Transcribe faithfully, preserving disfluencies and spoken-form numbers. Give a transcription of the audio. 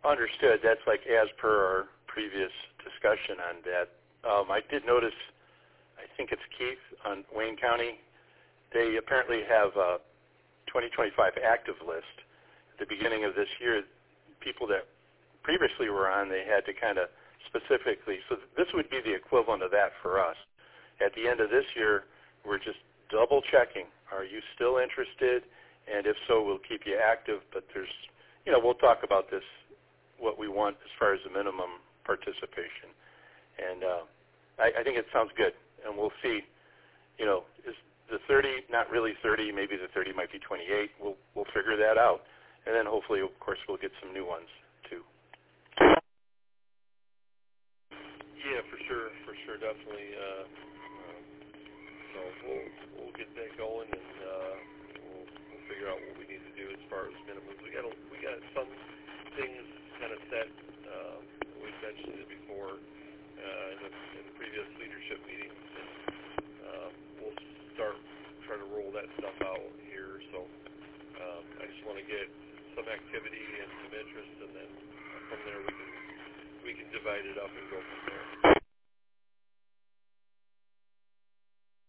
Understood. That's like as per our previous discussion on that. Um, I did notice, I think it's Keith on Wayne County, they apparently have a twenty twenty-five active list. At the beginning of this year, people that previously were on, they had to kind of specifically, so this would be the equivalent of that for us. At the end of this year, we're just double checking. Are you still interested? And if so, we'll keep you active, but there's, you know, we'll talk about this, what we want as far as the minimum participation. And uh, I, I think it sounds good, and we'll see, you know, is the thirty not really thirty, maybe the thirty might be twenty-eight. We'll, we'll figure that out. And then hopefully, of course, we'll get some new ones, too. Yeah, for sure, for sure, definitely. Uh, um, so we'll we'll get that going, and uh, we'll, we'll figure out what we need to do as far as minimums. We got a, we got some things kind of set. Um, we've mentioned it before uh, in, the, in the previous leadership meetings, and um, we'll start trying to roll that stuff out here. So um, I just want to get some activity and some interest, and then from there we can we can divide it up and go from there.